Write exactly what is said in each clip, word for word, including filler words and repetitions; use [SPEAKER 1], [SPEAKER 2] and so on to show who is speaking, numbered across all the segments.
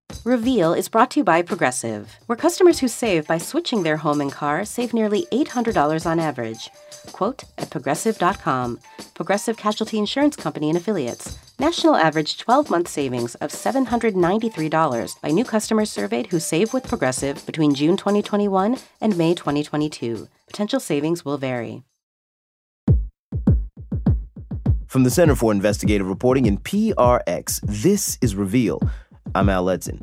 [SPEAKER 1] Reveal is brought to you by Progressive, where customers who save by switching their home and car save nearly eight hundred dollars on average. Quote at progressive dot com. Progressive Casualty Insurance Company and Affiliates. National average twelve-month savings of seven hundred ninety-three dollars by new customers surveyed who save with Progressive between June twenty twenty-one and May twenty twenty-two. Potential savings will vary.
[SPEAKER 2] From the Center for Investigative Reporting in P R X, this is Reveal. I'm Al Letson.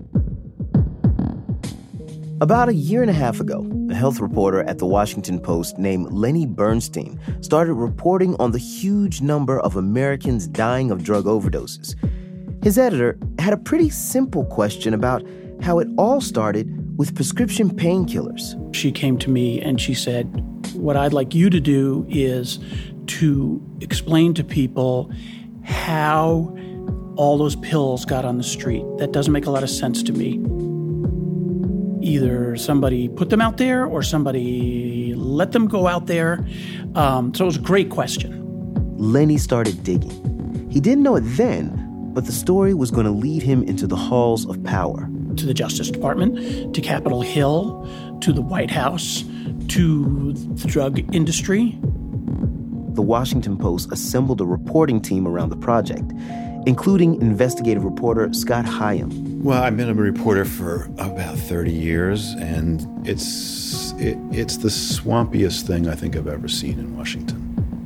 [SPEAKER 2] About a year and a half ago, a health reporter at the Washington Post named Lenny Bernstein started reporting on the huge number of Americans dying of drug overdoses. His editor had a pretty simple question about how it all started with prescription painkillers.
[SPEAKER 3] She came to me and she said, what I'd like you to do is to explain to people how all those pills got on the street. That doesn't make a lot of sense to me. Either somebody put them out there or somebody let them go out there. Um, so it was a great question.
[SPEAKER 2] Lenny started digging. He didn't know it then, but the story was going to lead him into the halls of power.
[SPEAKER 3] To the Justice Department, to Capitol Hill, to the White House, to the drug industry.
[SPEAKER 2] The Washington Post assembled a reporting team around the project, including investigative reporter Scott Hyam.
[SPEAKER 4] Well, I've been a reporter for about thirty years, and it's it, it's the swampiest thing I think I've ever seen in Washington.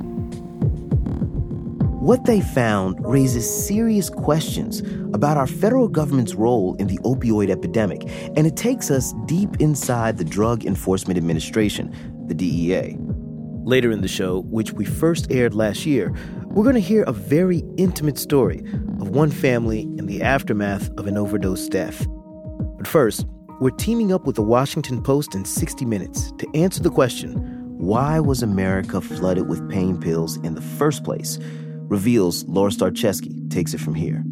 [SPEAKER 2] What they found raises serious questions about our federal government's role in the opioid epidemic, and it takes us deep inside the Drug Enforcement Administration, the D E A. Later in the show, which we first aired last year, we're going to hear a very intimate story of one family in the aftermath of an overdose death. But first, we're teaming up with the Washington Post and sixty minutes to answer the question, why was America flooded with pain pills in the first place? Reveal's Laura Starcheski takes it from here.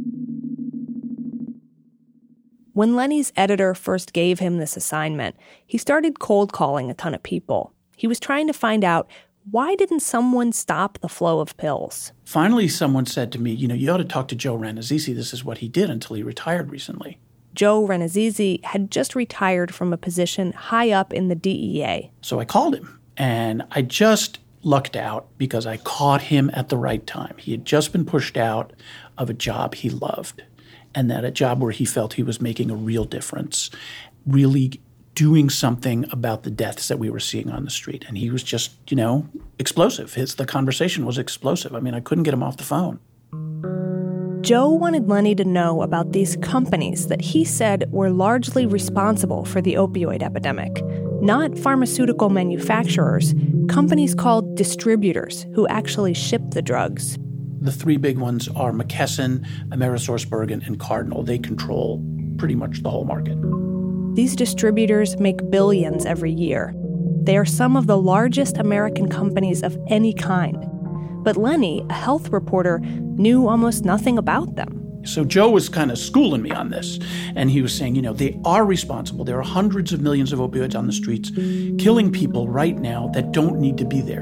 [SPEAKER 5] When Lenny's editor first gave him this assignment, he started cold calling a ton of people. He was trying to find out, why didn't someone stop the flow of pills?
[SPEAKER 3] Finally, someone said to me, you know, you ought to talk to Joe Rannazzisi. This is what he did until he retired recently.
[SPEAKER 5] Joe Rannazzisi had just retired from a position high up in the D E A.
[SPEAKER 3] So I called him, and I just lucked out because I caught him at the right time. He had just been pushed out of a job he loved, and that a job where he felt he was making a real difference, really doing something about the deaths that we were seeing on the street. And he was just, you know, explosive. His, the conversation was explosive. I mean, I couldn't get him off the phone.
[SPEAKER 5] Joe wanted Lenny to know about these companies that he said were largely responsible for the opioid epidemic. Not pharmaceutical manufacturers, companies called distributors who actually ship the drugs.
[SPEAKER 3] The three big ones are McKesson, AmerisourceBergen, and Cardinal. They control pretty much the whole market.
[SPEAKER 5] These distributors make billions every year. They are some of the largest American companies of any kind. But Lenny, a health reporter, knew almost nothing about them.
[SPEAKER 3] So Joe was kind of schooling me on this. And he was saying, you know, they are responsible. There are hundreds of millions of opioids on the streets, killing people right now that don't need to be there.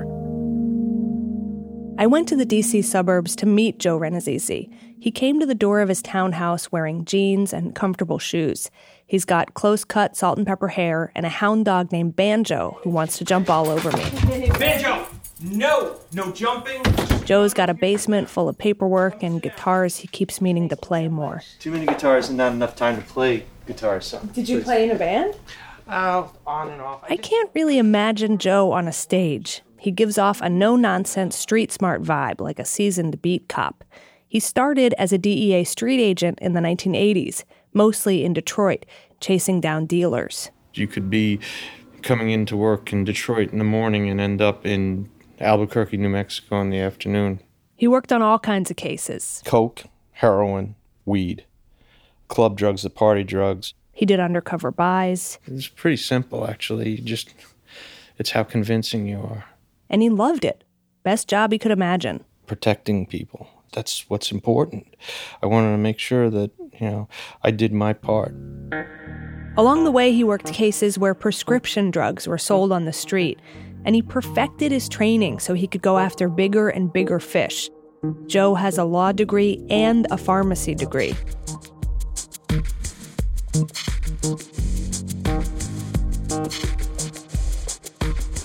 [SPEAKER 5] I went to the D C suburbs to meet Joe Rannazzisi. He came to the door of his townhouse wearing jeans and comfortable shoes. He's got close-cut salt and pepper hair and a hound dog named Banjo who wants to jump all over me.
[SPEAKER 6] Banjo! No! No jumping!
[SPEAKER 5] Joe's got a basement full of paperwork and guitars he keeps meaning to play more.
[SPEAKER 7] Too many guitars and not enough time to play guitars. So
[SPEAKER 5] Did you play in a band?
[SPEAKER 6] Uh, on and off. I,
[SPEAKER 5] I can't really imagine Joe on a stage. He gives off a no-nonsense, street-smart vibe, like a seasoned beat cop. He started as a D E A street agent in the nineteen eighties, mostly in Detroit, chasing down dealers.
[SPEAKER 8] You could be coming into work in Detroit in the morning and end up in Albuquerque, New Mexico in the afternoon.
[SPEAKER 5] He worked on all kinds of cases.
[SPEAKER 8] Coke, heroin, weed. Club drugs, the party drugs.
[SPEAKER 5] He did undercover buys.
[SPEAKER 8] It's pretty simple, actually. You just, it's how convincing you are.
[SPEAKER 5] And he loved it. Best job he could imagine.
[SPEAKER 8] Protecting people. That's what's important. I wanted to make sure that, you know, I did my part.
[SPEAKER 5] Along the way, he worked cases where prescription drugs were sold on the street, and he perfected his training so he could go after bigger and bigger fish. Joe has a law degree and a pharmacy degree.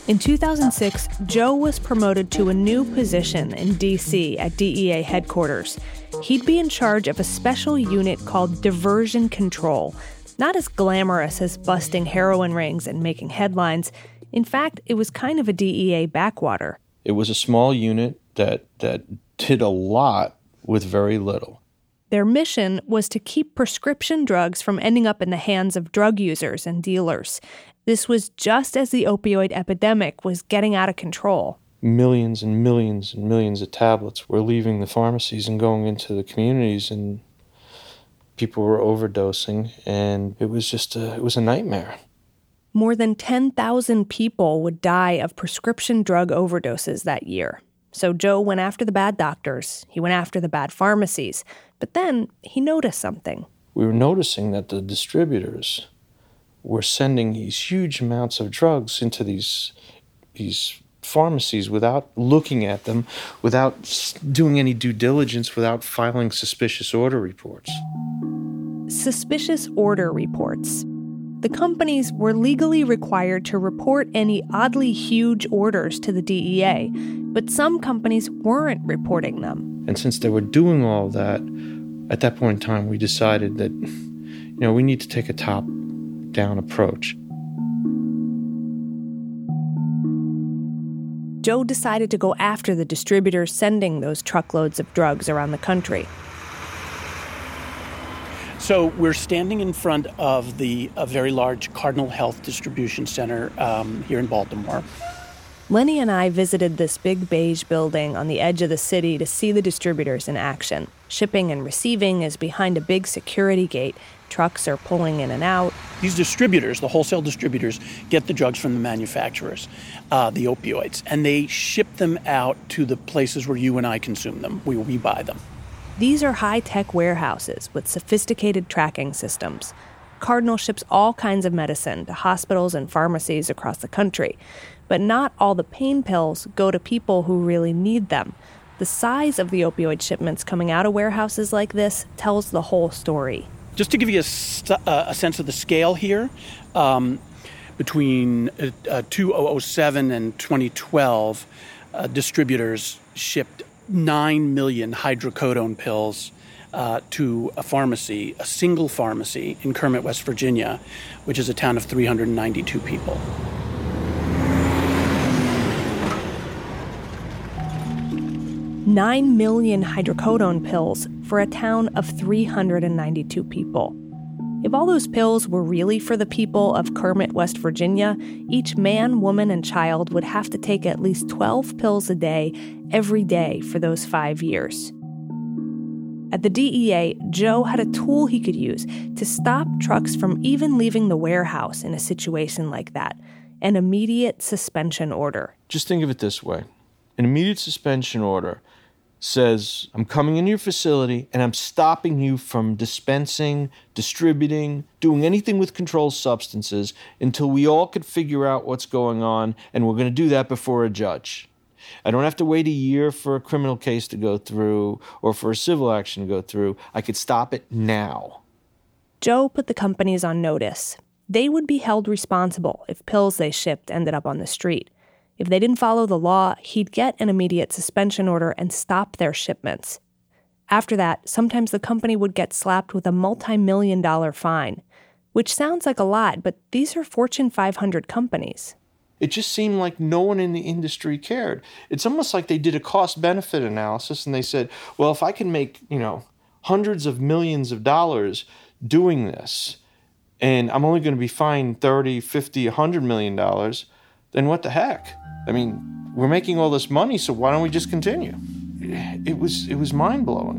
[SPEAKER 5] In two thousand six, Joe was promoted to a new position in D C at D E A headquarters. He'd be in charge of a special unit called Diversion Control. Not as glamorous as busting heroin rings and making headlines. In fact, it was kind of a D E A backwater.
[SPEAKER 8] It was a small unit that that did a lot with very little.
[SPEAKER 5] Their mission was to keep prescription drugs from ending up in the hands of drug users and dealers. This was just as the opioid epidemic was getting out of control.
[SPEAKER 8] Millions and millions and millions of tablets were leaving the pharmacies and going into the communities, and people were overdosing, and it was just a, it was a nightmare.
[SPEAKER 5] More than ten thousand people would die of prescription drug overdoses that year. So Joe went after the bad doctors. He went after the bad pharmacies. But then he noticed something.
[SPEAKER 8] We were noticing that the distributors were sending these huge amounts of drugs into these these pharmacies without looking at them, without doing any due diligence, without filing suspicious order reports.
[SPEAKER 5] Suspicious order reports. The companies were legally required to report any oddly huge orders to the D E A, but some companies weren't reporting them.
[SPEAKER 8] And since they were doing all that, at that point in time, we decided that, you know, we need to take a top-down approach.
[SPEAKER 5] Joe decided to go after the distributors sending those truckloads of drugs around the country.
[SPEAKER 3] So we're standing in front of the a very large Cardinal Health Distribution Center um, here in Baltimore.
[SPEAKER 5] Lenny and I visited this big beige building on the edge of the city to see the distributors in action. Shipping and receiving is behind a big security gate. Trucks are pulling in and out.
[SPEAKER 3] These distributors, the wholesale distributors, get the drugs from the manufacturers, uh, the opioids, and they ship them out to the places where you and I consume them, where we buy them.
[SPEAKER 5] These are high-tech warehouses with sophisticated tracking systems. Cardinal ships all kinds of medicine to hospitals and pharmacies across the country. But not all the pain pills go to people who really need them. The size of the opioid shipments coming out of warehouses like this tells the whole story.
[SPEAKER 3] Just to give you a, st- uh, a sense of the scale here, um, between uh, uh, two thousand seven and twenty twelve, uh, distributors shipped nine million hydrocodone pills uh, to a pharmacy, a single pharmacy in Kermit, West Virginia, which is a town of three hundred ninety-two people.
[SPEAKER 5] Nine million hydrocodone pills for a town of three hundred ninety-two people. If all those pills were really for the people of Kermit, West Virginia, each man, woman, and child would have to take at least twelve pills a day, every day for those five years. At the D E A, Joe had a tool he could use to stop trucks from even leaving the warehouse in a situation like that, an immediate suspension order.
[SPEAKER 8] Just think of it this way. An immediate suspension order says, I'm coming into your facility and I'm stopping you from dispensing, distributing, doing anything with controlled substances until we all could figure out what's going on, and we're going to do that before a judge. I don't have to wait a year for a criminal case to go through or for a civil action to go through. I could stop it now.
[SPEAKER 5] Joe put the companies on notice. They would be held responsible if pills they shipped ended up on the street. If they didn't follow the law, he'd get an immediate suspension order and stop their shipments. After that, sometimes the company would get slapped with a multi-million dollar fine, which sounds like a lot, but these are Fortune five hundred companies.
[SPEAKER 8] It just seemed like no one in the industry cared. It's almost like they did a cost-benefit analysis and they said, well, if I can make, you know, hundreds of millions of dollars doing this, and I'm only going to be fined thirty, fifty, one hundred million dollars, then what the heck? I mean, we're making all this money, so why don't we just continue? It was it was mind-blowing.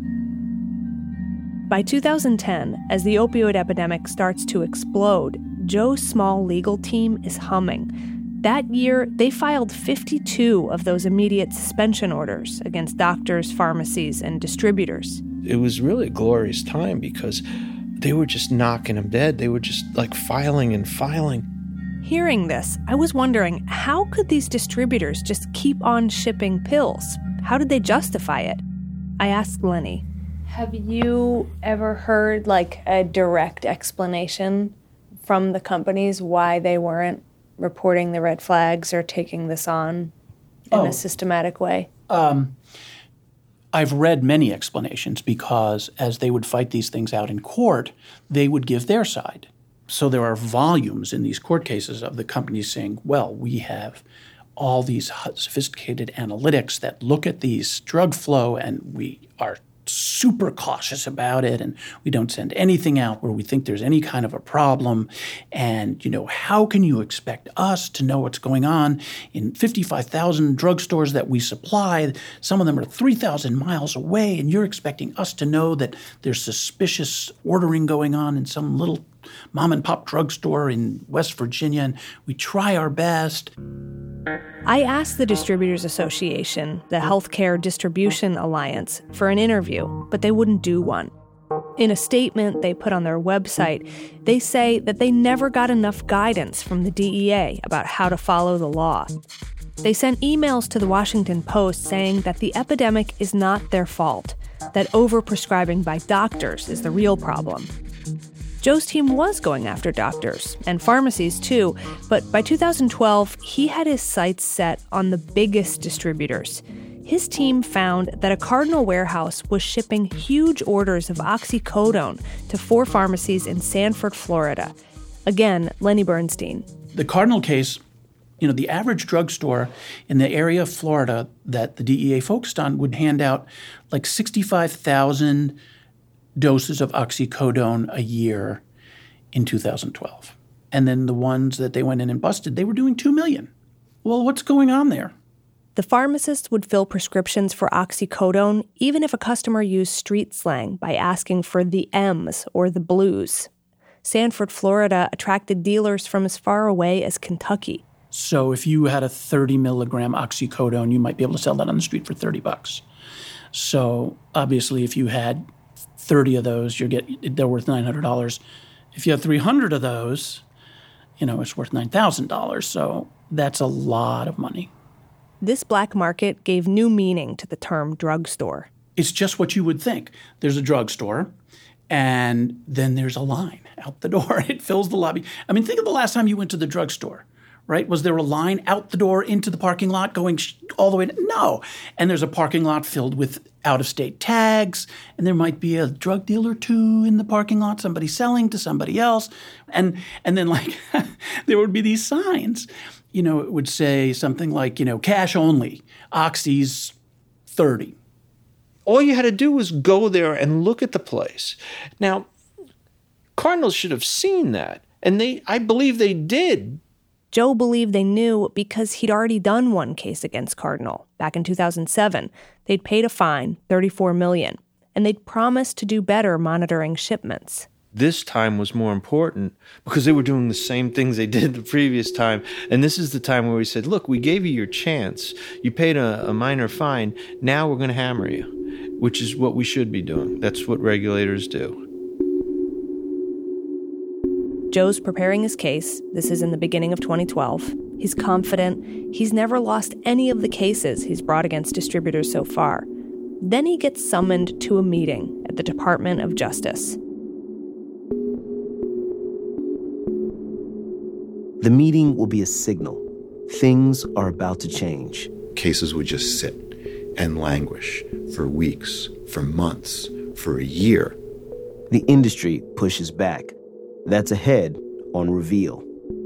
[SPEAKER 5] By two thousand ten, as the opioid epidemic starts to explode, Joe's small legal team is humming. That year, they filed fifty-two of those immediate suspension orders against doctors, pharmacies, and distributors.
[SPEAKER 8] It was really a glorious time because they were just knocking them dead. They were just like filing and filing.
[SPEAKER 5] Hearing this, I was wondering, how could these distributors just keep on shipping pills? How did they justify it? I asked Lenny. Have you ever heard, like, a direct explanation from the companies why they weren't reporting the red flags or taking this on in
[SPEAKER 3] Oh.
[SPEAKER 5] a systematic way?
[SPEAKER 3] Um, I've read many explanations because as they would fight these things out in court, they would give their side. So there are volumes in these court cases of the companies saying, well, we have all these sophisticated analytics that look at these drug flow and we are super cautious about it and we don't send anything out where we think there's any kind of a problem. And, you know, how can you expect us to know what's going on in fifty-five thousand drugstores that we supply? Some of them are three thousand miles away, and you're expecting us to know that there's suspicious ordering going on in some little mom and pop drugstore in West Virginia, and we try our best.
[SPEAKER 5] I asked the Distributors Association, the Healthcare Distribution Alliance, for an interview, but they wouldn't do one. In a statement they put on their website, they say that they never got enough guidance from the D E A about how to follow the law. They sent emails to the Washington Post saying that the epidemic is not their fault, that overprescribing by doctors is the real problem. Joe's team was going after doctors, and pharmacies too, but by two thousand twelve, he had his sights set on the biggest distributors. His team found that a Cardinal warehouse was shipping huge orders of oxycodone to four pharmacies in Sanford, Florida. Again, Lenny Bernstein.
[SPEAKER 3] The Cardinal case, you know, the average drugstore in the area of Florida that the D E A focused on would hand out like sixty-five thousand doses of oxycodone a year in two thousand twelve. And then the ones that they went in and busted, they were doing two million. Well, what's going on there?
[SPEAKER 5] The pharmacists would fill prescriptions for oxycodone even if a customer used street slang by asking for the M's or the blues. Sanford, Florida attracted dealers from as far away as Kentucky.
[SPEAKER 3] So if you had a thirty milligram oxycodone, you might be able to sell that on the street for thirty bucks. So obviously if you had thirty of those, you get they're worth nine hundred dollars. If you have three hundred of those, you know, it's worth nine thousand dollars. So that's a lot of money.
[SPEAKER 5] This black market gave new meaning to the term drugstore.
[SPEAKER 3] It's just what you would think. There's a drugstore, and then there's a line out the door. It fills the lobby. I mean, think of the last time you went to the drugstore, right? Was there a line out the door into the parking lot going sh- all the way? To- no. And there's a parking lot filled with out-of-state tags, and there might be a drug dealer or two in the parking lot, somebody selling to somebody else. And and then, like, there would be these signs. You know, it would say something like, you know, cash only, Oxy's thirty.
[SPEAKER 8] All you had to do was go there and look at the place. Now, Cardinal should have seen that, and they, I believe they did.
[SPEAKER 5] Joe believed they knew because he'd already done one case against Cardinal back in two thousand seven. They'd paid a fine, thirty-four million dollars, and they'd promised to do better monitoring shipments.
[SPEAKER 8] This time was more important because they were doing the same things they did the previous time. And this is the time where we said, look, we gave you your chance. You paid a, a minor fine. Now we're going to hammer you, which is what we should be doing. That's what regulators do.
[SPEAKER 5] Joe's preparing his case. This is in the beginning of twenty twelve. He's confident. He's never lost any of the cases he's brought against distributors so far. Then he gets summoned to a meeting at the Department of Justice.
[SPEAKER 2] The meeting will be a signal. Things are about to change.
[SPEAKER 4] Cases would just sit and languish for weeks, for months, for a year.
[SPEAKER 2] The industry pushes back. That's ahead on Reveal.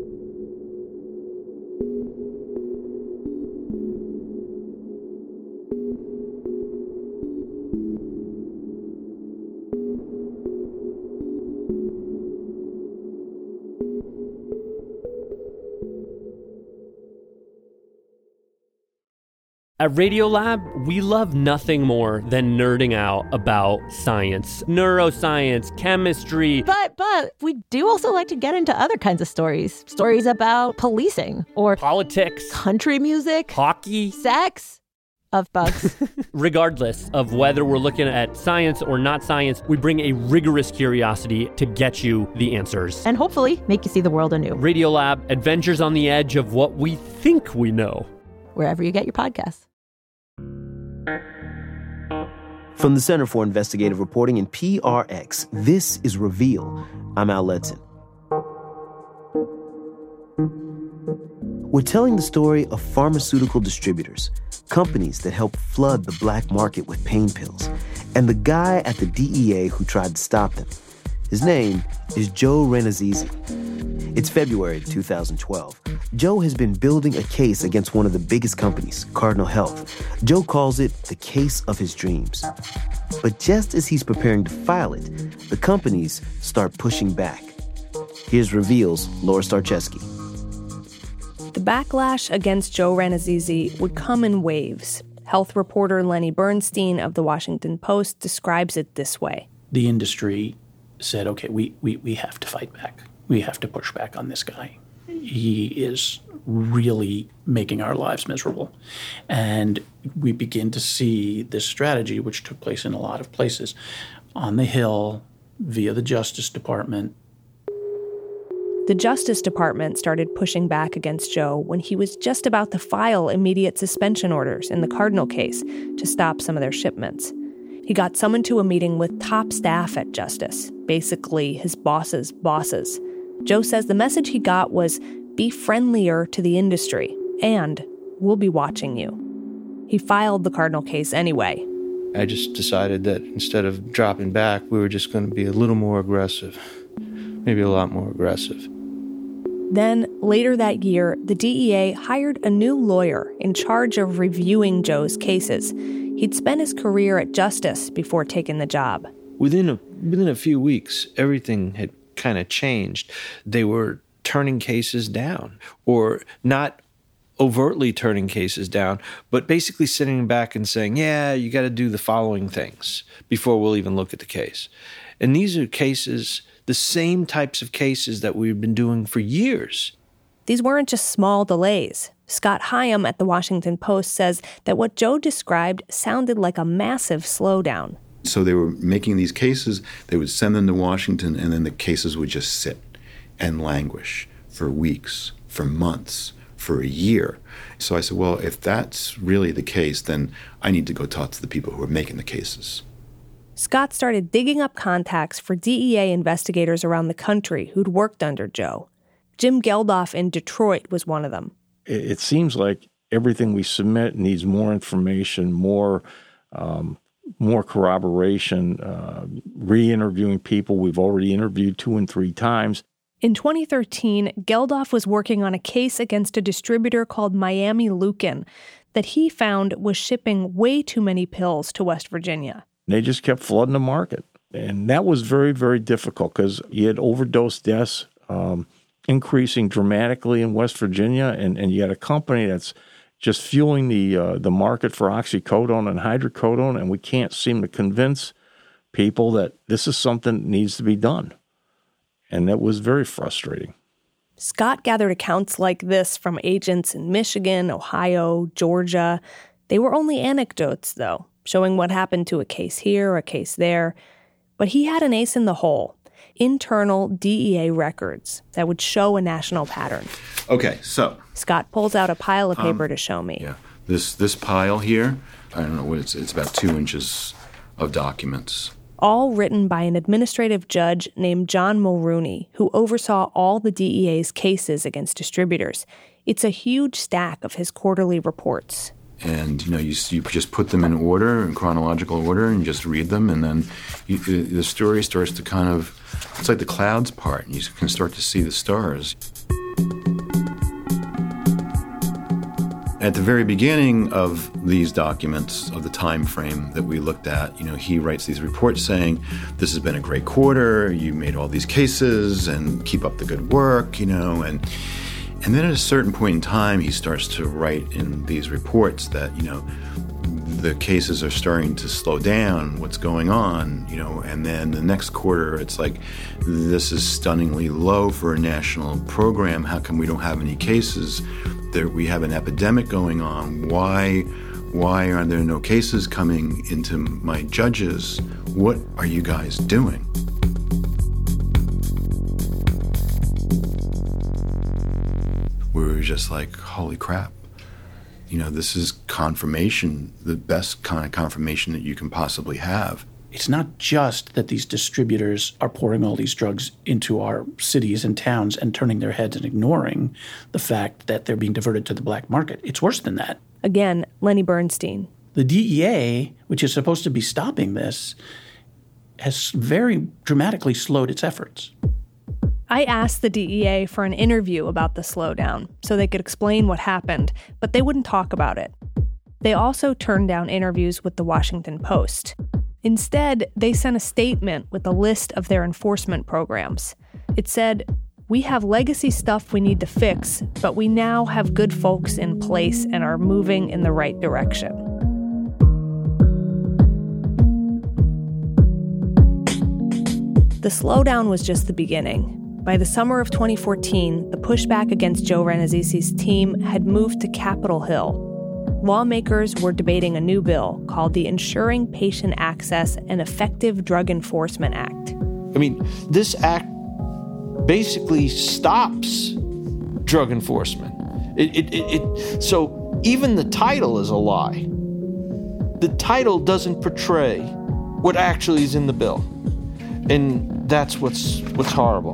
[SPEAKER 9] At Radiolab, we love nothing more than nerding out about science, neuroscience, chemistry.
[SPEAKER 10] But, but we do also like to get into other kinds of stories. Stories about policing or
[SPEAKER 9] politics,
[SPEAKER 10] country music,
[SPEAKER 9] hockey,
[SPEAKER 10] sex, of bugs.
[SPEAKER 9] Regardless of whether we're looking at science or not science, we bring a rigorous curiosity to get you the answers.
[SPEAKER 10] And hopefully make you see the world anew.
[SPEAKER 9] Radiolab, adventures on the edge of what we think we know.
[SPEAKER 10] Wherever you get your podcasts.
[SPEAKER 2] From the Center for Investigative Reporting and P R X, this is Reveal. I'm Al Letson. We're telling the story of pharmaceutical distributors, companies that help flood the black market with pain pills, and the guy at the D E A who tried to stop them. His name is Joe Renazizi. It's February two thousand twelve. Joe has been building a case against one of the biggest companies, Cardinal Health. Joe calls it the case of his dreams. But just as he's preparing to file it, the companies start pushing back. Here's Reveal's Laura Starcheski.
[SPEAKER 5] The backlash against Joe Renazizi would come in waves. Health reporter Lenny Bernstein of The Washington Post describes it this way.
[SPEAKER 3] The industry said, okay, we, we, we have to fight back. We have to push back on this guy. He is really making our lives miserable. And we begin to see this strategy, which took place in a lot of places, on the Hill, via the Justice Department.
[SPEAKER 5] The Justice Department started pushing back against Joe when he was just about to file immediate suspension orders in the Cardinal case to stop some of their shipments. He got summoned to a meeting with top staff at Justice, basically his boss's bosses. Joe says the message he got was, be friendlier to the industry, and we'll be watching you. He filed the Cardinal case anyway.
[SPEAKER 8] I just decided that instead of dropping back, we were just going to be a little more aggressive, maybe a lot more aggressive.
[SPEAKER 5] Then, later that year, the D E A hired a new lawyer in charge of reviewing Joe's cases. He'd spent his career at Justice before taking the job.
[SPEAKER 8] Within a, within a few weeks, everything had kind of changed. They were turning cases down, or not overtly turning cases down, but basically sitting back and saying, yeah, you got to do the following things before we'll even look at the case. And these are cases, the same types of cases that we've been doing for years.
[SPEAKER 5] These weren't just small delays. Scott Hyam at The Washington Post says that what Joe described sounded like a massive slowdown.
[SPEAKER 4] So they were making these cases, they would send them to Washington, and then the cases would just sit and languish for weeks, for months, for a year. So I said, well, if that's really the case, then I need to go talk to the people who are making the cases.
[SPEAKER 5] Scott started digging up contacts for D E A investigators around the country who'd worked under Joe. Jim Geldof in Detroit was one of them.
[SPEAKER 11] It seems like everything we submit needs more information, more um, more corroboration, uh, re-interviewing people we've already interviewed two and three times.
[SPEAKER 5] In twenty thirteen, Geldof was working on a case against a distributor called Miami Lucan that he found was shipping way too many pills to West Virginia.
[SPEAKER 11] They just kept flooding the market. And that was very, very difficult because you had overdose deaths um, increasing dramatically in West Virginia, and, and you had a company that's just fueling the uh, the market for oxycodone and hydrocodone, and we can't seem to convince people that this is something that needs to be done. And that was very frustrating.
[SPEAKER 5] Scott gathered accounts like this from agents in Michigan, Ohio, Georgia. They were only anecdotes, though, showing what happened to a case here, a case there. But he had an ace in the hole, internal D E A records that would show a national pattern.
[SPEAKER 4] Okay, so
[SPEAKER 5] Scott pulls out a pile of paper
[SPEAKER 4] um,
[SPEAKER 5] to show me.
[SPEAKER 4] Yeah, this this pile here, I don't know what it's, it's about two inches of documents.
[SPEAKER 5] All written by an administrative judge named John Mulrooney, who oversaw all the D E A's cases against distributors. It's a huge stack of his quarterly reports.
[SPEAKER 4] And, you know, you, you just put them in order, in chronological order, and just read them, and then you, the story starts to kind of, it's like the clouds part, and you can start to see the stars. At the very beginning of these documents, of the time frame that we looked at, you know, he writes these reports saying, this has been a great quarter, you made all these cases, and keep up the good work, you know, and and then at a certain point in time, he starts to write in these reports that, you know, the cases are starting to slow down, what's going on, you know, and then the next quarter, it's like, this is stunningly low for a national program, how come we don't have any cases? There, we have an epidemic going on. Why, why are there no cases coming into my judges? What are you guys doing? We were just like, holy crap. You know, this is confirmation, the best kind of confirmation that you can possibly have.
[SPEAKER 3] It's not just that these distributors are pouring all these drugs into our cities and towns and turning their heads and ignoring the fact that they're being diverted to the black market. It's worse than that.
[SPEAKER 5] Again, Lenny Bernstein.
[SPEAKER 3] The D E A, which is supposed to be stopping this, has very dramatically slowed its efforts.
[SPEAKER 5] I asked the D E A for an interview about the slowdown so they could explain what happened, but they wouldn't talk about it. They also turned down interviews with the Washington Post. Instead, they sent a statement with a list of their enforcement programs. It said, "We have legacy stuff we need to fix, but we now have good folks in place and are moving in the right direction." The slowdown was just the beginning. By the summer of twenty fourteen, the pushback against Joe Rannazzisi's team had moved to Capitol Hill. Lawmakers were debating a new bill called the Ensuring Patient Access and Effective Drug Enforcement Act.
[SPEAKER 8] I mean, this act basically stops drug enforcement. It, it, it, it, so even the title is a lie. The title doesn't portray what actually is in the bill. And that's what's what's horrible.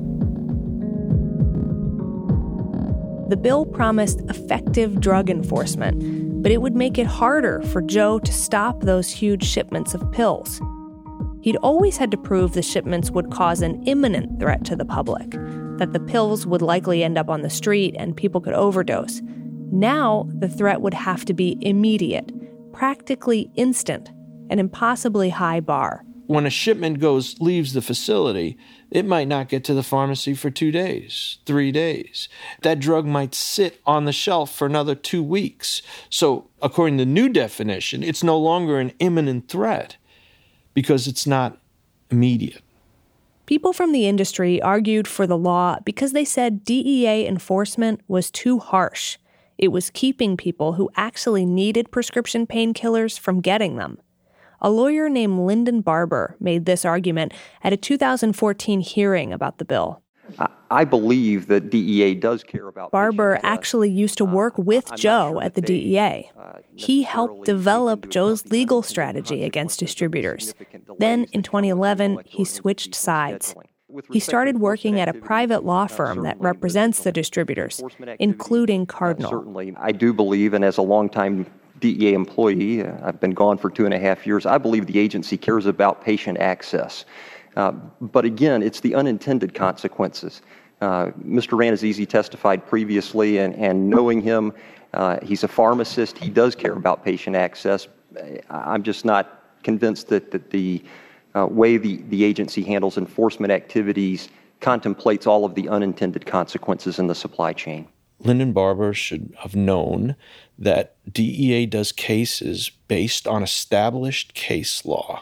[SPEAKER 5] The bill promised effective drug enforcement, but it would make it harder for Joe to stop those huge shipments of pills. He'd always had to prove the shipments would cause an imminent threat to the public, that the pills would likely end up on the street and people could overdose. Now, the threat would have to be immediate, practically instant, an impossibly high bar.
[SPEAKER 8] When a shipment goes leaves the facility, it might not get to the pharmacy for two days, three days. That drug might sit on the shelf for another two weeks. So, according to the new definition, it's no longer an imminent threat because it's not immediate.
[SPEAKER 5] People from the industry argued for the law because they said D E A enforcement was too harsh. It was keeping people who actually needed prescription painkillers from getting them. A lawyer named Lyndon Barber made this argument at a two thousand fourteen hearing about the bill.
[SPEAKER 12] I believe that D E A does care about...
[SPEAKER 5] Barber actually used to work with Joe at the D E A. He helped develop Joe's legal strategy against distributors. Then, in twenty eleven, he switched sides. He started working at a private law firm that represents the distributors, including Cardinal.
[SPEAKER 12] Certainly, I do believe, and as a longtime D E A employee, uh, I've been gone for two and a half years, I believe the agency cares about patient access. Uh, but again, it's the unintended consequences. Uh, Mister Rannazzisi testified previously, and, and knowing him, uh, he's a pharmacist, he does care about patient access. I'm just not convinced that, that the uh, way the, the agency handles enforcement activities contemplates all of the unintended consequences in the supply chain.
[SPEAKER 8] Lyndon Barber should have known that D E A does cases based on established case law.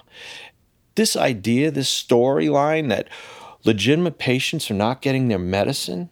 [SPEAKER 8] This idea, this storyline that legitimate patients are not getting their medicine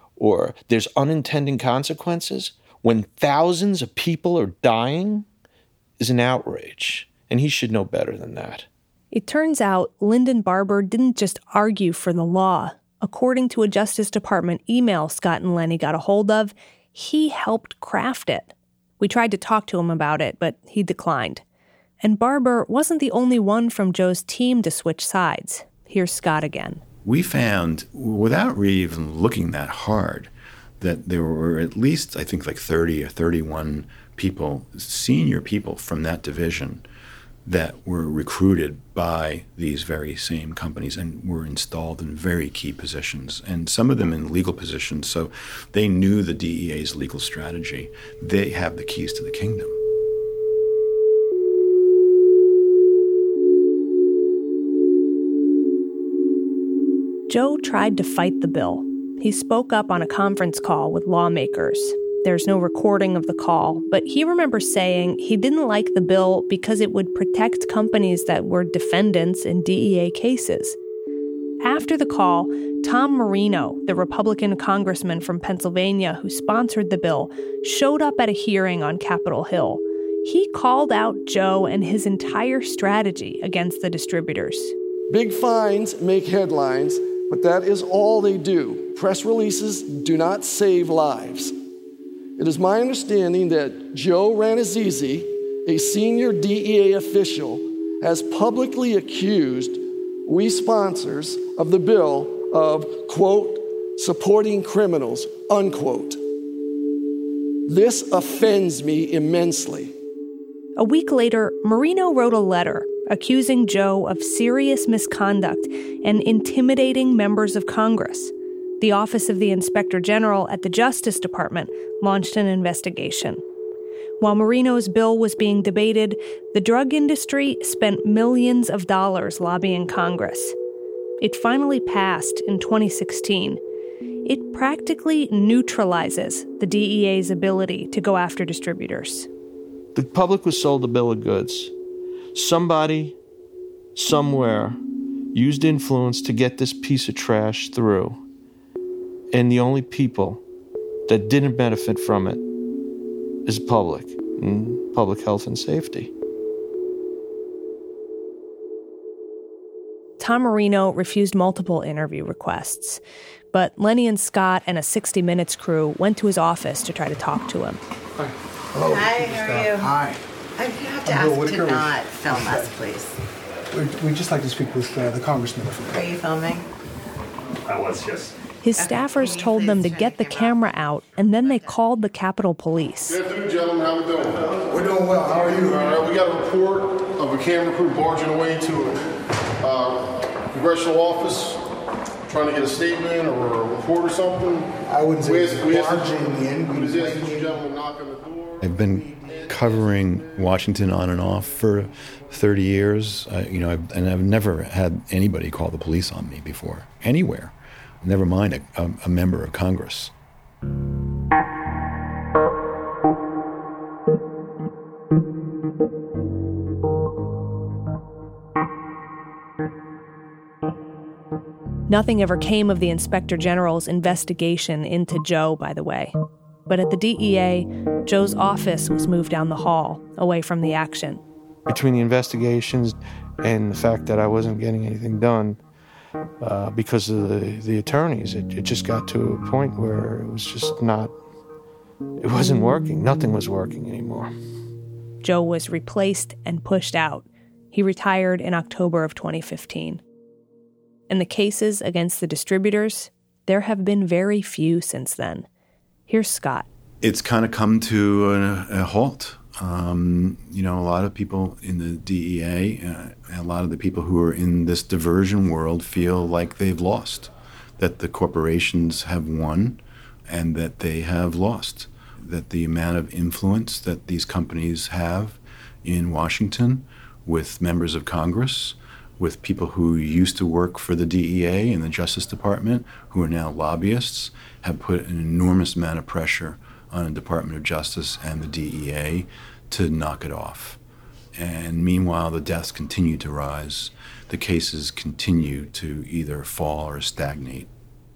[SPEAKER 8] or there's unintended consequences when thousands of people are dying is an outrage, and he should know better than that.
[SPEAKER 5] It turns out Lyndon Barber didn't just argue for the law. According to a Justice Department email Scott and Lenny got a hold of, he helped craft it. We tried to talk to him about it, but he declined. And Barber wasn't the only one from Joe's team to switch sides. Here's Scott again.
[SPEAKER 4] We found, without really even looking that hard, that there were at least, I think, like thirty or thirty-one people, senior people from that division, that were recruited by these very same companies and were installed in very key positions, and some of them in legal positions, so they knew the D E A's legal strategy. They have the keys to the kingdom.
[SPEAKER 5] Joe tried to fight the bill. He spoke up on a conference call with lawmakers. There's no recording of the call, but he remembers saying he didn't like the bill because it would protect companies that were defendants in D E A cases. After the call, Tom Marino, the Republican congressman from Pennsylvania who sponsored the bill, showed up at a hearing on Capitol Hill. He called out Joe and his entire strategy against the distributors.
[SPEAKER 13] Big fines make headlines, but that is all they do. Press releases do not save lives. It is my understanding that Joe Rannazzisi, a senior D E A official, has publicly accused we sponsors of the bill of, quote, supporting criminals, unquote. This offends me immensely.
[SPEAKER 5] A week later, Marino wrote a letter accusing Joe of serious misconduct and intimidating members of Congress. The Office of the Inspector General at the Justice Department launched an investigation. While Marino's bill was being debated, the drug industry spent millions of dollars lobbying Congress. It finally passed in twenty sixteen. It practically neutralizes the D E A's ability to go after distributors.
[SPEAKER 8] The public was sold a bill of goods. Somebody, somewhere, used influence to get this piece of trash through. And the only people that didn't benefit from it is public, and public health and safety.
[SPEAKER 5] Tom Marino refused multiple interview requests, but Lenny and Scott and a sixty minutes crew went to his office to try to talk to him.
[SPEAKER 14] Hi. Hello. Hi, how are you?
[SPEAKER 15] Hi.
[SPEAKER 14] I have to ask to not film us, please.
[SPEAKER 15] We'd, we'd just like to speak with uh, the congressman.
[SPEAKER 14] Are you filming?
[SPEAKER 16] I was, yes.
[SPEAKER 5] His staffers told them to get the camera out, and then they called the Capitol Police.
[SPEAKER 17] Good afternoon, gentlemen. How we doing?
[SPEAKER 15] We're doing well. How are you?
[SPEAKER 17] All right. We got a report of a camera crew barging away to a uh, congressional office, trying to get a statement or a report or something.
[SPEAKER 15] I wouldn't say
[SPEAKER 17] we asked, we
[SPEAKER 15] barging in.
[SPEAKER 17] We just asked you gentlemen knock on the door.
[SPEAKER 4] I've been covering Washington on and off for thirty years, uh, you know, I've, and I've never had anybody call the police on me before, anywhere. Never mind a, a, a member of Congress.
[SPEAKER 5] Nothing ever came of the Inspector General's investigation into Joe, by the way. But at the D E A, Joe's office was moved down the hall, away from the action.
[SPEAKER 8] Between the investigations and the fact that I wasn't getting anything done, Uh, because of the, the attorneys, it, it just got to a point where it was just not, it wasn't working. Nothing was working anymore.
[SPEAKER 5] Joe was replaced and pushed out. He retired in October of twenty fifteen. And the cases against the distributors, there have been very few since then. Here's Scott.
[SPEAKER 4] It's kind of come to a, a halt. Um, you know, a lot of people in the D E A, uh, a lot of the people who are in this diversion world feel like they've lost, that the corporations have won and that they have lost, that the amount of influence that these companies have in Washington with members of Congress, with people who used to work for the D E A and the Justice Department, who are now lobbyists, have put an enormous amount of pressure on the Department of Justice and the D E A to knock it off. And meanwhile, the deaths continue to rise. The cases continue to either fall or stagnate.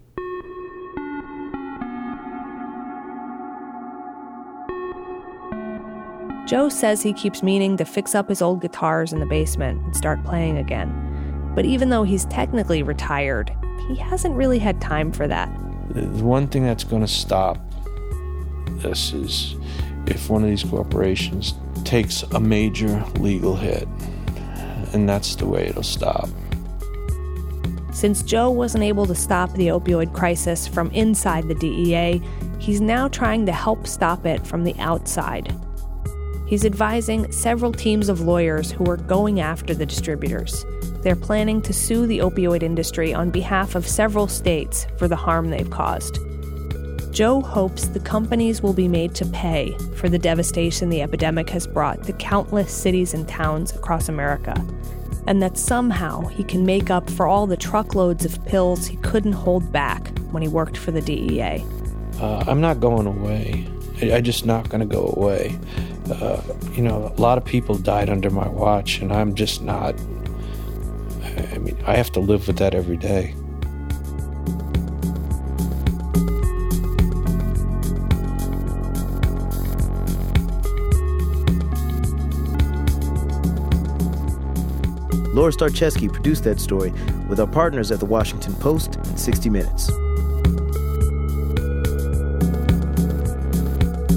[SPEAKER 5] Joe says he keeps meaning to fix up his old guitars in the basement and start playing again. But even though he's technically retired, he hasn't really had time for that.
[SPEAKER 8] The one thing that's going to stop this is if one of these corporations takes a major legal hit, and that's the way it'll stop.
[SPEAKER 5] Since Joe wasn't able to stop the opioid crisis from inside the D E A, he's now trying to help stop it from the outside. He's advising several teams of lawyers who are going after the distributors. They're planning to sue the opioid industry on behalf of several states for the harm they've caused. Joe hopes the companies will be made to pay for the devastation the epidemic has brought to countless cities and towns across America, and that somehow he can make up for all the truckloads of pills he couldn't hold back when he worked for the D E A.
[SPEAKER 8] Uh, I'm not going away. I, I'm just not going to go away. Uh, you know, a lot of people died under my watch, and I'm just not. I mean, I have to live with that every day.
[SPEAKER 2] Laura Starcheski produced that story with our partners at the Washington Post and sixty minutes.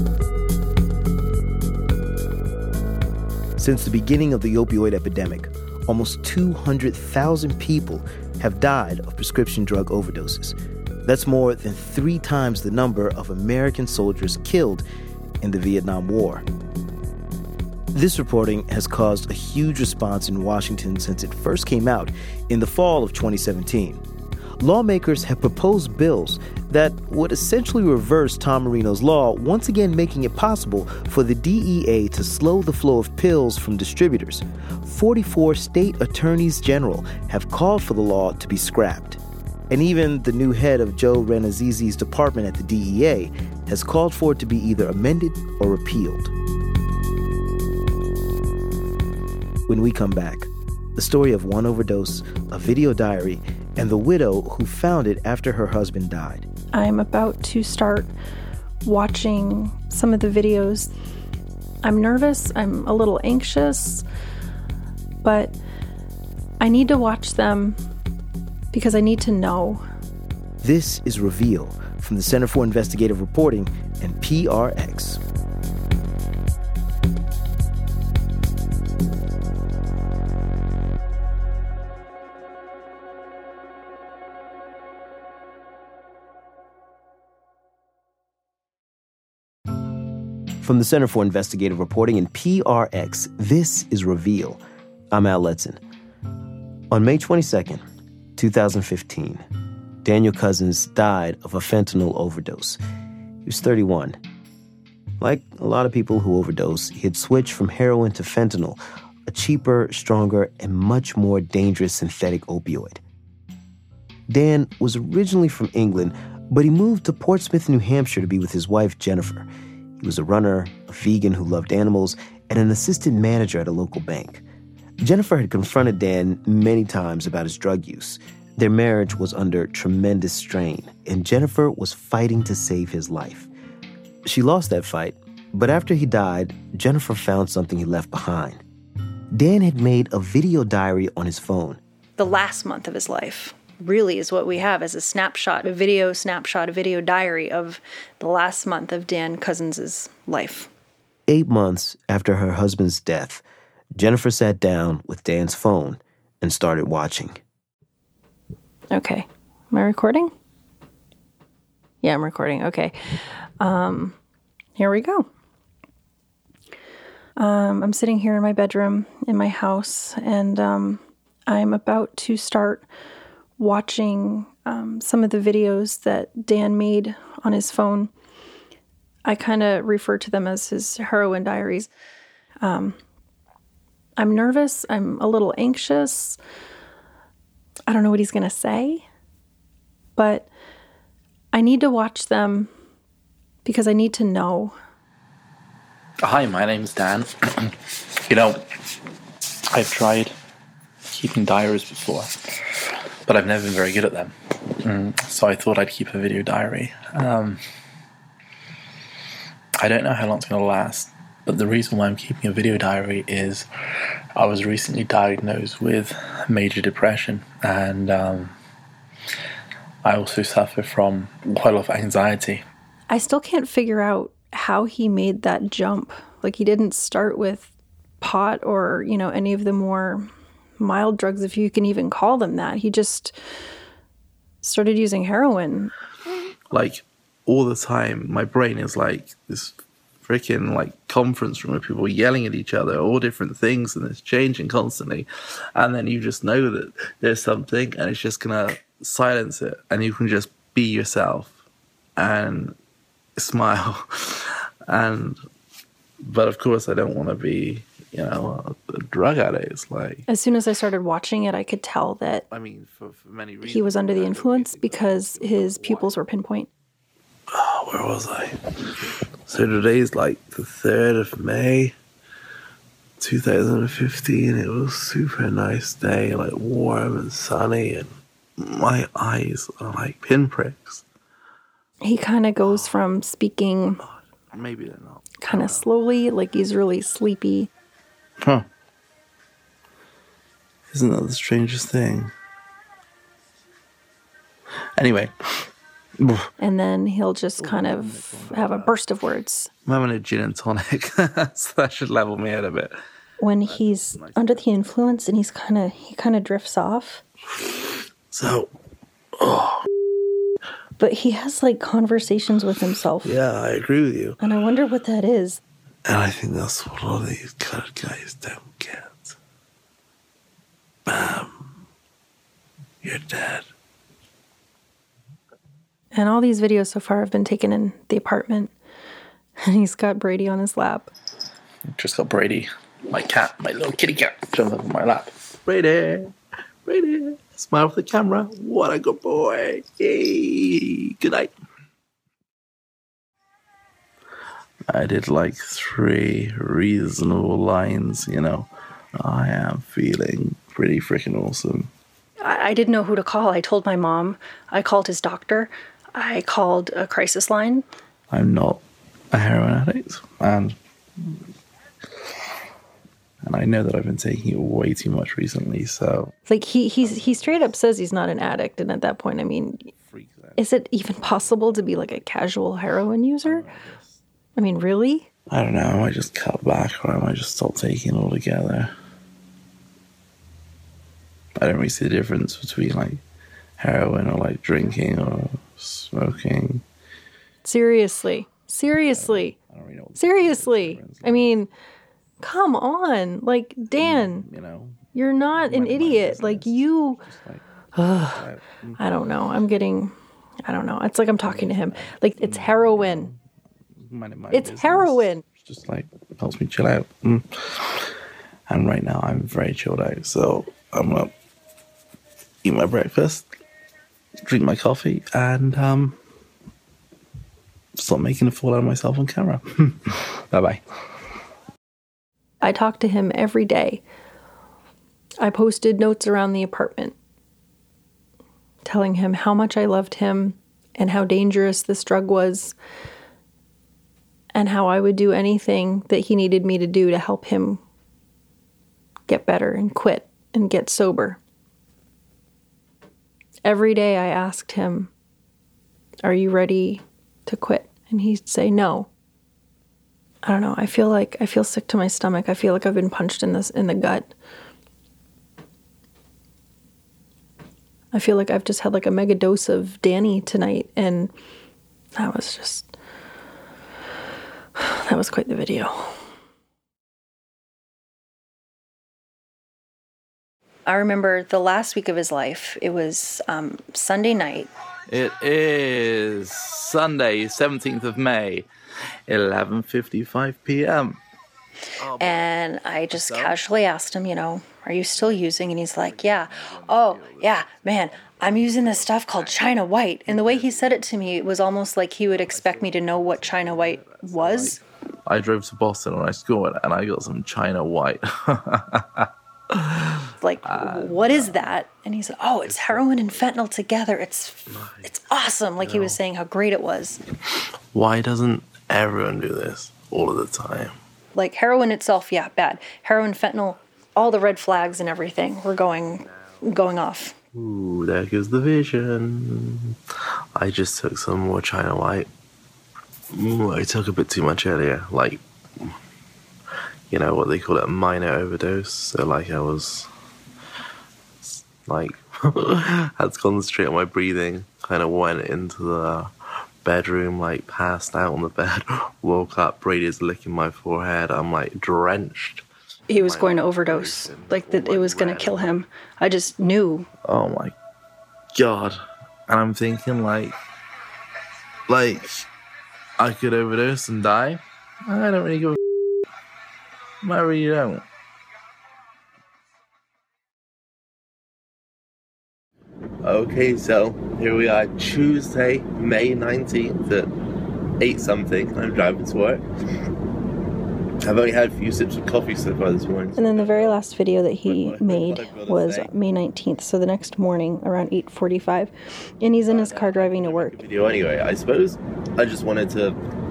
[SPEAKER 2] Since the beginning of the opioid epidemic, almost two hundred thousand people have died of prescription drug overdoses. That's more than three times the number of American soldiers killed in the Vietnam War. This reporting has caused a huge response in Washington since it first came out in the fall of twenty seventeen. Lawmakers have proposed bills that would essentially reverse Tom Marino's law, once again making it possible for the D E A to slow the flow of pills from distributors. forty-four state attorneys general have called for the law to be scrapped. And even the new head of Joe Renazizi's department at the D E A has called for it to be either amended or repealed. When we come back, the story of one overdose, a video diary, and the widow who found it after her husband died.
[SPEAKER 5] I'm about to start watching some of the videos. I'm nervous, I'm a little anxious, but I need to watch them because I need to know.
[SPEAKER 2] This is Reveal from the Center for Investigative Reporting and P R X. From the Center for Investigative Reporting and P R X, this is Reveal. I'm Al Letson. On May twenty-second, twenty fifteen, Daniel Cousins died of a fentanyl overdose. He was thirty-one. Like a lot of people who overdose, he had switched from heroin to fentanyl, a cheaper, stronger, and much more dangerous synthetic opioid. Dan was originally from England, but he moved to Portsmouth, New Hampshire to be with his wife, Jennifer. He was a runner, a vegan who loved animals, and an assistant manager at a local bank. Jennifer had confronted Dan many times about his drug use. Their marriage was under tremendous strain, and Jennifer was fighting to save his life. She lost that fight, but after he died, Jennifer found something he left behind. Dan had made a video diary on his phone.
[SPEAKER 5] The last month of his life really is what we have as a snapshot, a video snapshot, a video diary of the last month of Dan Cousins' life.
[SPEAKER 2] Eight months after her husband's death, Jennifer sat down with Dan's phone and started watching.
[SPEAKER 5] Okay. Am I recording? Yeah, I'm recording. Okay. Um, here we go. Um, I'm sitting here in my bedroom in my house, and um, I'm about to start watching um, some of the videos that Dan made on his phone. I kind of refer to them as his heroin diaries. Um, I'm nervous. I'm a little anxious. I don't know what he's going to say, but I need to watch them because I need to know.
[SPEAKER 18] Hi, my name's Dan. You know, I've tried keeping diaries before, but I've never been very good at them. Mm, so I thought I'd keep a video diary. Um, I don't know how long it's going to last, but the reason why I'm keeping a video diary is I was recently diagnosed with major depression, and um, I also suffer from quite a lot of anxiety.
[SPEAKER 5] I still can't figure out how he made that jump. Like, he didn't start with pot or, you know, any of the more mild drugs, if you can even call them that. He just started using heroin.
[SPEAKER 18] Like, all the time, my brain is like this freaking like conference room of people yelling at each other, all different things, and it's changing constantly. And then you just know that there's something, and it's just gonna silence it, and you can just be yourself and smile. And but of course, I don't want to be, you know, a, a drug addict. It's like,
[SPEAKER 5] as soon as I started watching it, I could tell that
[SPEAKER 18] I mean, for, for many reasons,
[SPEAKER 5] he was under the influence because his pupils were pinpoint.
[SPEAKER 18] Oh, where was I? So today's like the third of May, two thousand fifteen. It was a super nice day, like warm and sunny, and my eyes are like pinpricks.
[SPEAKER 5] He kind of goes from speaking
[SPEAKER 18] maybe they're not
[SPEAKER 5] kind of slowly, like he's really sleepy.
[SPEAKER 18] Huh. Isn't that the strangest thing? Anyway.
[SPEAKER 5] And then he'll just kind of have a burst of words.
[SPEAKER 18] I'm having a gin and tonic. So that should level me out a bit.
[SPEAKER 5] when he's under the influence and he's kind of he kind of drifts off.
[SPEAKER 18] So, oh.
[SPEAKER 5] But he has like conversations with himself.
[SPEAKER 18] Yeah, I agree with you.
[SPEAKER 5] And I wonder what that is.
[SPEAKER 18] And I think that's what a lot of these kind of guys don't get. Bam. You're dead.
[SPEAKER 5] And all these videos so far have been taken in the apartment. And he's got Brady on his lap.
[SPEAKER 18] Just got Brady, my cat, my little kitty cat, jumped up on my lap. Brady, Brady, smile for the camera. What a good boy. Yay. Good night. I did like three reasonable lines, you know. I am feeling pretty freaking awesome.
[SPEAKER 5] I, I didn't know who to call. I told my mom. I called his doctor. I called a crisis line.
[SPEAKER 18] I'm not a heroin addict, and and I know that I've been taking it way too much recently, so...
[SPEAKER 5] Like, he he's he straight up says he's not an addict, and at that point, I mean, is it even possible to be, like, a casual heroin user? I mean, really?
[SPEAKER 18] I don't know, I might just cut back, or I might just stop taking it altogether. I don't really see the difference between, like, heroin or, like, drinking or smoking.
[SPEAKER 5] Seriously. Seriously.
[SPEAKER 18] I don't really know
[SPEAKER 5] Seriously. I mean, come on. Like, Dan,
[SPEAKER 18] you know,
[SPEAKER 5] you're not an idiot. Like, you... Ugh, I don't know. I'm getting... I don't know. It's like I'm talking to him. Like, it's heroin. It's heroin.
[SPEAKER 18] Just, like, helps me chill out. Mm. And right now, I'm very chilled out. So, I'm going to eat my breakfast, drink my coffee, and um, stop making a fool out of myself on camera. Bye-bye.
[SPEAKER 5] I talked to him every day. I posted notes around the apartment telling him how much I loved him and how dangerous this drug was and how I would do anything that he needed me to do to help him get better and quit and get sober. Every day I asked him, "Are you ready to quit?" And he'd say no. I don't know. I feel like I feel sick to my stomach. I feel like I've been punched in this in the gut. I feel like I've just had like a mega dose of Danny tonight, and that was just that was quite the video. I remember the last week of his life. It was um, Sunday night.
[SPEAKER 18] It is Sunday, seventeenth of May, eleven fifty-five p.m.
[SPEAKER 5] And I just so? casually asked him, you know, "Are you still using?" And he's like, "Yeah." "Oh, yeah, man, I'm using this stuff called China White." And the way he said it to me, it was almost like he would expect me to know what China White was.
[SPEAKER 18] I drove to Boston when I scored, and I got some China White.
[SPEAKER 5] Like, uh, what is that? And he said, "Oh, it's heroin and fentanyl together. It's it's awesome." Like, he was saying how great it was.
[SPEAKER 18] Why doesn't everyone do this all of the time?
[SPEAKER 5] Like, heroin itself, yeah, bad. Heroin, fentanyl, all the red flags and everything were going going off.
[SPEAKER 18] Ooh, there goes the vision. I just took some more China White. Ooh, I took a bit too much earlier. Like, you know, what they call it, a minor overdose. So, like, I was, like, had to concentrate on my breathing. Kind of went into the bedroom, like, passed out on the bed. Woke up, Brady's licking my forehead. I'm, like, drenched.
[SPEAKER 5] He was going to overdose. Like, that it was going to kill him. I just knew.
[SPEAKER 18] Oh, my God. And I'm thinking, like, like, I could overdose and die. I don't really give a I really don't. Okay, so here we are, Tuesday, May nineteenth at eight something. I'm driving to work. I've only had a few sips of coffee so far this morning.
[SPEAKER 5] And then the very last video that he made was May nineteenth, so the next morning around eight forty-five. And he's in his car driving to work.
[SPEAKER 18] Video anyway, I suppose I just wanted to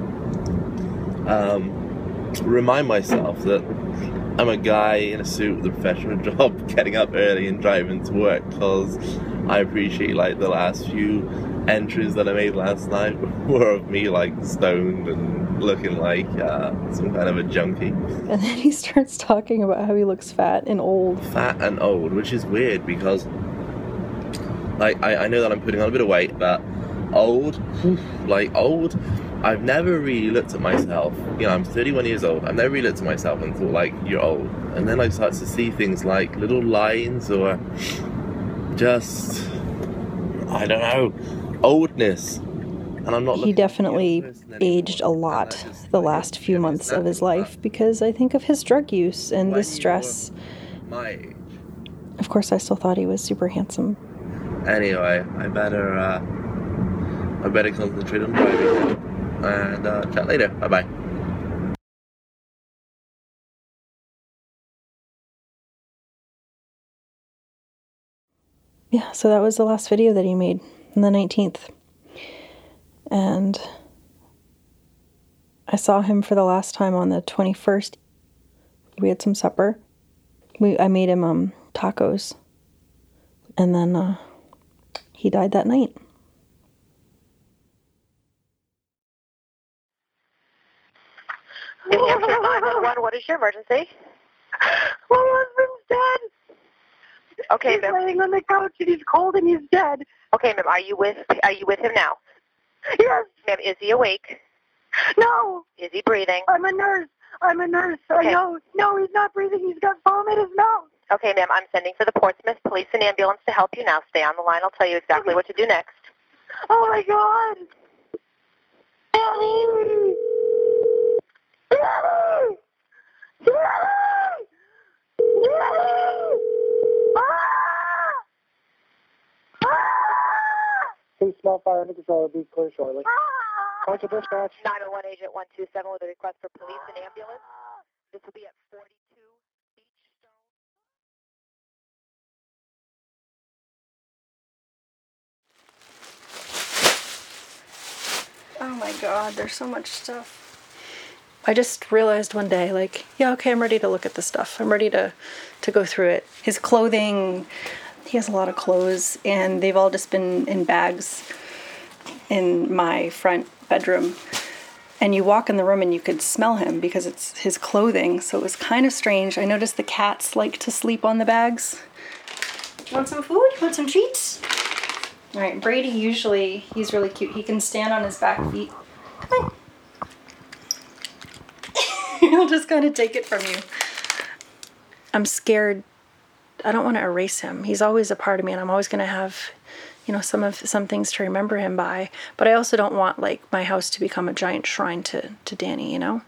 [SPEAKER 18] um, remind myself that I'm a guy in a suit with a professional job, getting up early and driving to work, because I appreciate, like, the last few entries that I made last night were of me, like, stoned and looking like uh, some kind of a junkie.
[SPEAKER 5] And then he starts talking about how he looks fat and old.
[SPEAKER 18] Fat and old, which is weird because, like, I, I know that I'm putting on a bit of weight, but old, like old, I've never really looked at myself. You know, I'm thirty-one years old. I've never really looked at myself and thought, like, you're old. And then I start to see things like little lines or just, I don't know, oldness. And I'm not.
[SPEAKER 5] He definitely aged a lot the last few months of his life because I think of his drug use and the stress.
[SPEAKER 18] My age.
[SPEAKER 5] Of course, I still thought he was super handsome.
[SPEAKER 18] Anyway, I better, uh, I better concentrate on driving now. And uh, chat later. Bye bye.
[SPEAKER 5] Yeah, so that was the last video that he made on the nineteenth. And I saw him for the last time on the twenty-first. We had some supper. We I made him um tacos. And then uh, he died that night.
[SPEAKER 19] New Hampshire nine one one, what is your emergency? My husband's dead. Okay, he's ma'am. He's laying on the couch and he's cold and he's dead. Okay, ma'am, are you with are you with him now? Yes. Ma'am, is he awake? No. Is he breathing? I'm a nurse. I'm a nurse. Okay. I know. No, he's not breathing. He's got foam in his mouth. Okay, ma'am, I'm sending for the Portsmouth Police and Ambulance to help you now. Stay on the line. I'll tell you exactly what to do next. Oh, my God. Daddy! Daddy! Daddy! Daddy! Ah! Ah!
[SPEAKER 15] Please, small fire under control. Be clear shortly. Call to dispatch.
[SPEAKER 19] nine one one agent one two seven with a request for police and ambulance. This will be at forty-two Beachstone.
[SPEAKER 5] Oh my God, there's so much stuff. I just realized one day, like, yeah, okay, I'm ready to look at this stuff. I'm ready to, to go through it. His clothing, he has a lot of clothes, and they've all just been in bags in my front bedroom. And you walk in the room and you could smell him because it's his clothing, so it was kind of strange. I noticed the cats like to sleep on the bags. You want some food? You want some treats? All right, Brady usually, he's really cute. He can stand on his back feet. Come on. He'll just kind of take it from you. I'm scared. I don't want to erase him. He's always a part of me, and I'm always going to have, you know, some of some things to remember him by. But I also don't want, like, my house to become a giant shrine to, to Danny, you know?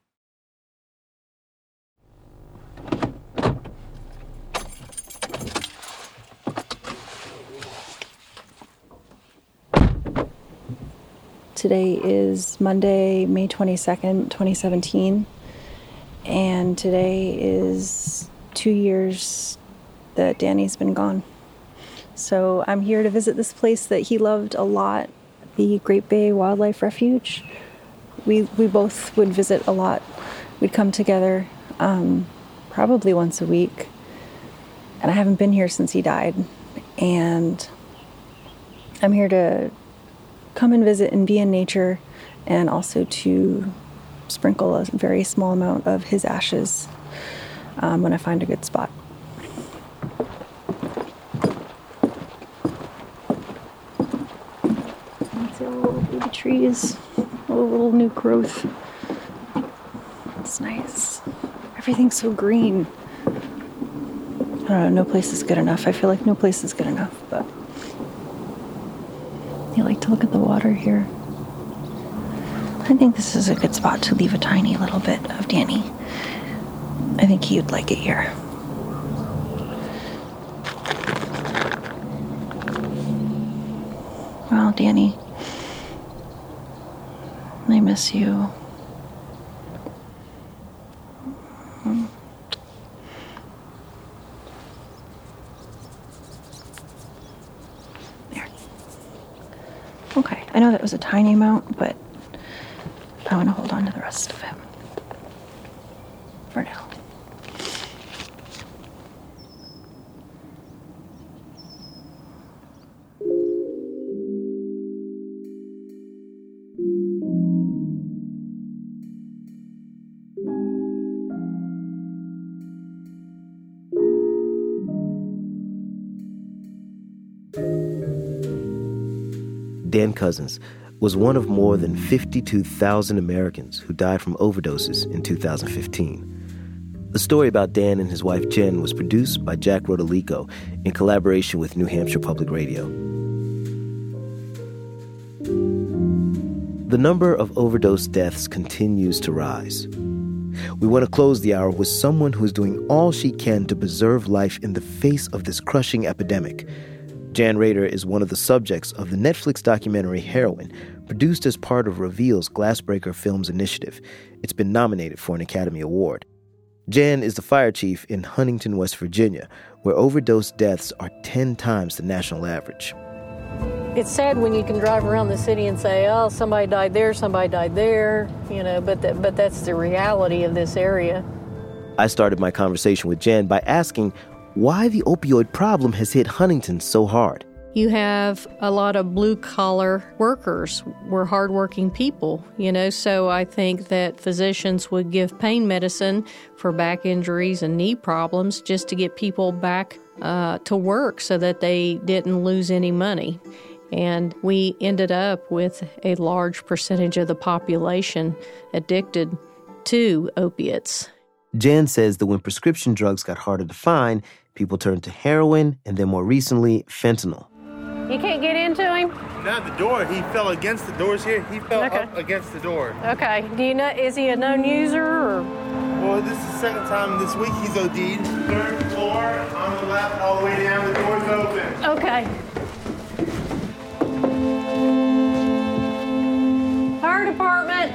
[SPEAKER 5] Today is Monday, May twenty-second, twenty seventeen. And today is two years that Danny's been gone. So I'm here to visit this place that he loved a lot, the Great Bay Wildlife Refuge. We we both would visit a lot. We'd come together um, probably once a week. And I haven't been here since he died. And I'm here to come and visit and be in nature, and also to sprinkle a very small amount of his ashes um, when I find a good spot. See all the little baby trees, all the little new growth. It's nice. Everything's so green. I don't know, no place is good enough. I feel like no place is good enough, but you like to look at the water here. I think this is a good spot to leave a tiny little bit of Danny. I think he would like it here. Well, Danny, I miss you. There. Okay, I know that was a tiny amount, but I want to hold on to the rest of him for now.
[SPEAKER 2] Dan Cousins, was one of more than fifty-two thousand Americans who died from overdoses in two thousand fifteen. The story about Dan and his wife Jen was produced by Jack Rodolico in collaboration with New Hampshire Public Radio. The number of overdose deaths continues to rise. We want to close the hour with someone who is doing all she can to preserve life in the face of this crushing epidemic. Jan Rader is one of the subjects of the Netflix documentary Heroin, produced as part of Reveal's Glassbreaker Films initiative. It's been nominated for an Academy Award. Jan is the fire chief in Huntington, West Virginia, where overdose deaths are ten times the national average.
[SPEAKER 20] It's sad when you can drive around the city and say, oh, somebody died there, somebody died there, you know, but that, but that's the reality of this area.
[SPEAKER 2] I started my conversation with Jan by asking why the opioid problem has hit Huntington so hard.
[SPEAKER 20] You have a lot of blue-collar workers. We're hardworking people, you know, so I think that physicians would give pain medicine for back injuries and knee problems just to get people back uh, to work so that they didn't lose any money. And we ended up with a large percentage of the population addicted to opiates.
[SPEAKER 2] Jan says that when prescription drugs got harder to find, people turned to heroin and then more recently, fentanyl.
[SPEAKER 20] You can't get into him?
[SPEAKER 21] Not the door. He fell against the doors here. He fell
[SPEAKER 20] Okay.
[SPEAKER 21] up against the door.
[SPEAKER 20] Okay. Do you know, is he a known user or?
[SPEAKER 21] Well, this is the second time this week he's O D'd. Third floor, on the left, all the way down. The door's open.
[SPEAKER 20] Okay. Fire department.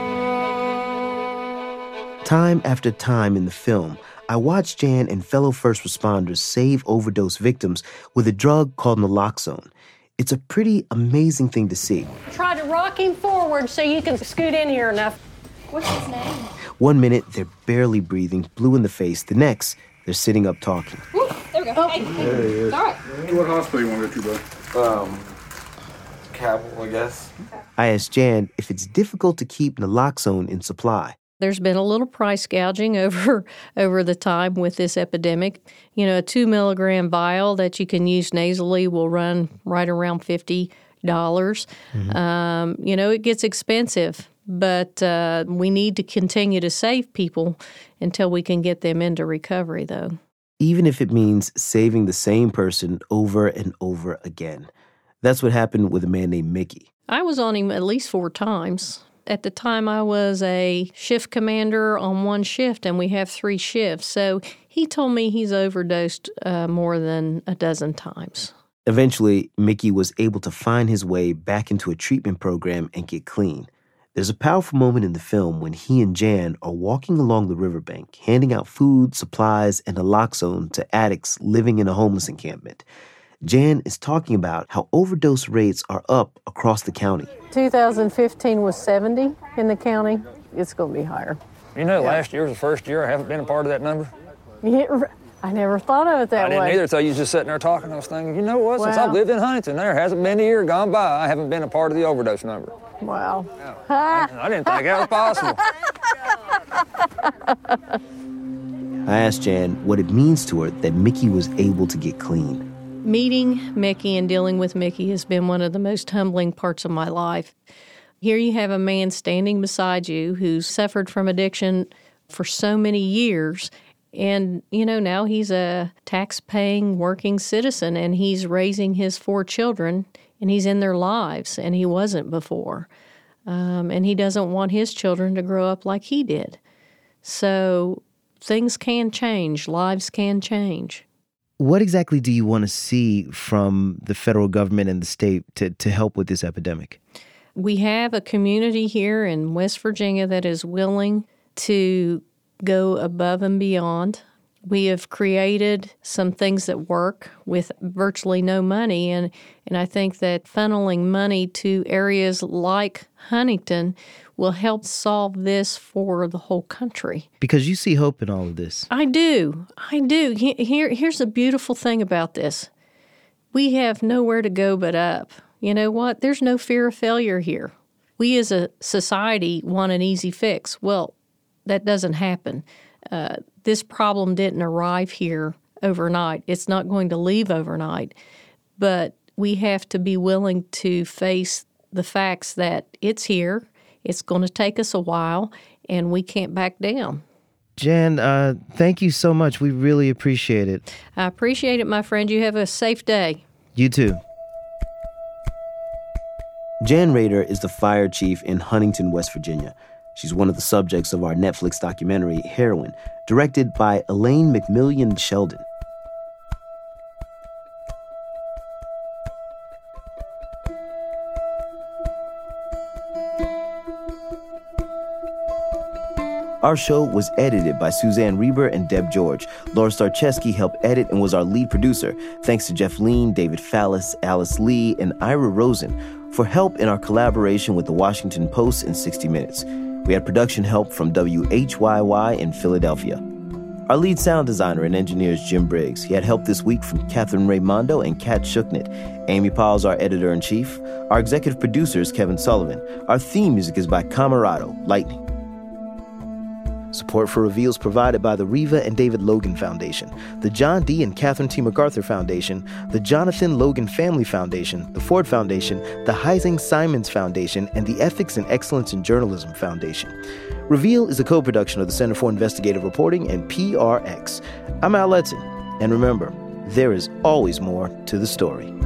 [SPEAKER 2] Time after time in the film, I watched Jan and fellow first responders save overdose victims with a drug called naloxone. It's a pretty amazing thing to see.
[SPEAKER 20] Try to rock him forward so you can scoot in here enough.
[SPEAKER 14] What's his name?
[SPEAKER 2] One minute, they're barely breathing, blue in the face. The next, they're sitting up talking.
[SPEAKER 14] Woo, there we go.
[SPEAKER 20] Oh.
[SPEAKER 14] Hey,
[SPEAKER 21] There he is.
[SPEAKER 14] All right.
[SPEAKER 21] What hospital you want to go to, bro? Um, Cabell, I guess.
[SPEAKER 2] I asked Jan if it's difficult to keep naloxone in supply.
[SPEAKER 20] There's been a little price gouging over over the time with this epidemic. You know, a two milligram vial that you can use nasally will run right around fifty dollars. Mm-hmm. Um, you know, it gets expensive, but uh, we need to continue to save people until we can get them into recovery, though.
[SPEAKER 2] Even if it means saving the same person over and over again. That's what happened with a man named Mickey.
[SPEAKER 20] I was on him at least four times. At the time, I was a shift commander on one shift, and we have three shifts. So he told me he's overdosed uh, more than a dozen times.
[SPEAKER 2] Eventually, Mickey was able to find his way back into a treatment program and get clean. There's a powerful moment in the film when he and Jan are walking along the riverbank, handing out food, supplies, and naloxone to addicts living in a homeless encampment. Jan is talking about how overdose rates are up across the county.
[SPEAKER 20] two thousand fifteen was seventy in the county. It's going to be higher.
[SPEAKER 22] You know, last year was the first year I haven't been a part of that number.
[SPEAKER 20] Yeah, I never thought of it that
[SPEAKER 22] I didn't
[SPEAKER 20] way.
[SPEAKER 22] either until you was just sitting there talking. I was thinking, you know what? Since
[SPEAKER 20] Wow.
[SPEAKER 22] I've lived in Huntington, there hasn't been a year gone by I haven't been a part of the overdose number.
[SPEAKER 20] Wow.
[SPEAKER 22] I, I didn't think that was possible.
[SPEAKER 2] I asked Jan what it means to her that Mickey was able to get clean.
[SPEAKER 20] Meeting Mickey and dealing with Mickey has been one of the most humbling parts of my life. Here you have a man standing beside you who's suffered from addiction for so many years. And, you know, now he's a tax-paying working citizen, and he's raising his four children, and he's in their lives, and he wasn't before. Um, and he doesn't want his children to grow up like he did. So things can change. Lives can change.
[SPEAKER 2] What exactly do you want to see from the federal government and the state to, to help with this epidemic?
[SPEAKER 20] We have a community here in West Virginia that is willing to go above and beyond. We have created some things that work with virtually no money, and, and I think that funneling money to areas like Huntington will help solve this for the whole country.
[SPEAKER 2] Because you see hope in all of this.
[SPEAKER 20] I do. I do. Here, here's the beautiful thing about this. We have nowhere to go but up. You know what? There's no fear of failure here. We as a society want an easy fix. Well, that doesn't happen. Uh, this problem didn't arrive here overnight. It's not going to leave overnight. But we have to be willing to face the facts that it's here, it's going to take us a while, and we can't back down.
[SPEAKER 2] Jan, uh, thank you so much. We really appreciate it.
[SPEAKER 20] I appreciate it, my friend. You have a safe day.
[SPEAKER 2] You too. Jan Rader is the fire chief in Huntington, West Virginia. She's one of the subjects of our Netflix documentary, Heroin, directed by Elaine McMillian Sheldon. Our show was edited by Suzanne Reber and Deb George. Laura Starcheski helped edit and was our lead producer. Thanks to Jeff Lean, David Fallis, Alice Lee, and Ira Rosen for help in our collaboration with The Washington Post and sixty minutes. We had production help from W H Y Y in Philadelphia. Our lead sound designer and engineer is Jim Briggs. He had help this week from Catherine Raimondo and Kat Shuknit. Amy Powell's our editor-in-chief. Our executive producer is Kevin Sullivan. Our theme music is by Camerado, Lightning. Support for Reveal is provided by the Riva and David Logan Foundation, the John D. and Catherine T. MacArthur Foundation, the Jonathan Logan Family Foundation, the Ford Foundation, the Heising Simons Foundation, and the Ethics and Excellence in Journalism Foundation. Reveal is a co-production of the Center for Investigative Reporting and P R X. I'm Al Letson, and remember, there is always more to the story.